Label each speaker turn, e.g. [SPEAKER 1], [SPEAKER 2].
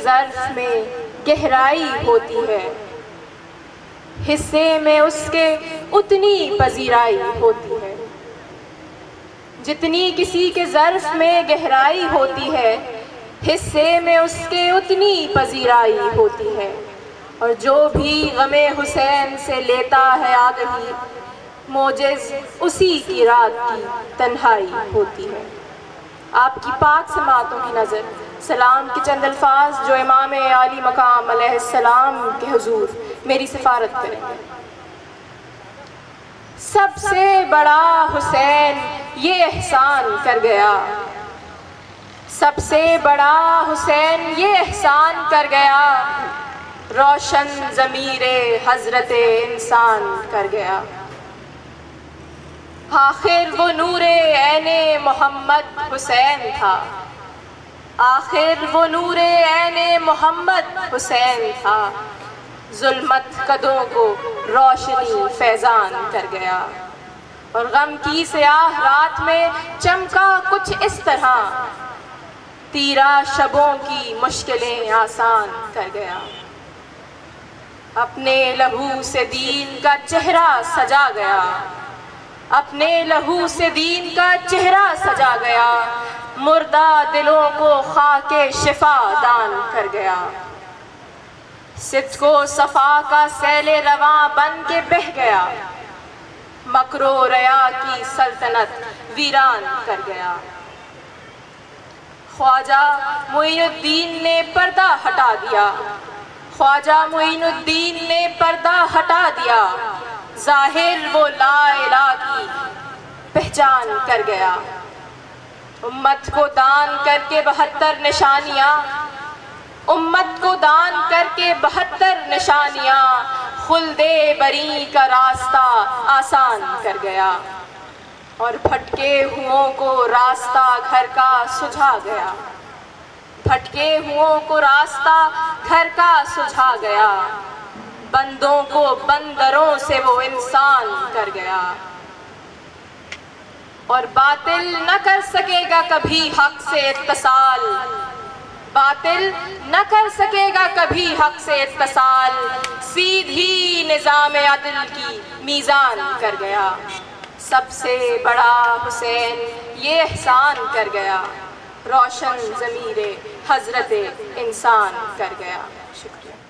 [SPEAKER 1] ظرف میں گہرائی ہوتی ہے، حصے میں اس کے اتنی پذیرائی ہوتی ہے۔ جتنی کسی کے ظرف میں گہرائی ہوتی ہے، حصے میں اس کے اتنی پذیرائی ہوتی ہے، اور جو بھی غم حسین سے لیتا ہے آگہی، موجز اسی کی رات کی تنہائی ہوتی ہے۔ آپ کی پاک سماعتوں کی نظر سلام کے چند الفاظ جو امام عالی مقام علیہ السلام کے حضور میری سفارت کریں گے۔ سب سے بڑا حسین یہ احسان کر گیا، سب سے بڑا حسین یہ احسان کر گیا، روشن ضمیر حضرت انسان کر گیا۔ آخر وہ نور عین محمد حسین تھا، آخر وہ نور عین محمد حسین تھا، ظلمت قدوں کو روشنی فیضان کر گیا، اور غم کی سیاہ رات میں چمکا کچھ اس طرح، تیرا شبوں کی مشکلیں آسان کر گیا۔ اپنے لہو سے دین کا چہرہ سجا گیا، اپنے لہو سے دین کا چہرہ سجا گیا، مردہ دلوں کو خاک شفا دان کر گیا۔ صدق و صفا کا سیل رواں بن کے بہہ گیا، مکر و ریا کی سلطنت ویران کر گیا۔ خواجہ معین الدین نے پردہ ہٹا دیا، خواجہ معین الدین نے پردہ ہٹا دیا، ظاہر وہ لا الہ کی پہچان کر گیا۔ امت کو دان کر کے 72 نشانیاں، امت کو دان کر کے 72 نشانیاں، خلد بری کا راستہ آسان کر گیا، اور بھٹکے ہوں کو راستہ گھر کا سجھا گیا، بھٹکے ہوں کو راستہ گھر کا سجھا گیا، بندوں کو بندروں سے وہ انسان کر گیا، اور باطل نہ کر سکے گا کبھی حق سے اتصال، باطل نہ کر سکے گا کبھی حق سے اتصال، سیدھی نظام عدل کی میزان کر گیا۔ سب سے بڑا حسین یہ احسان کر گیا، روشن ضمیر حضرت انسان کر گیا۔ شکریہ۔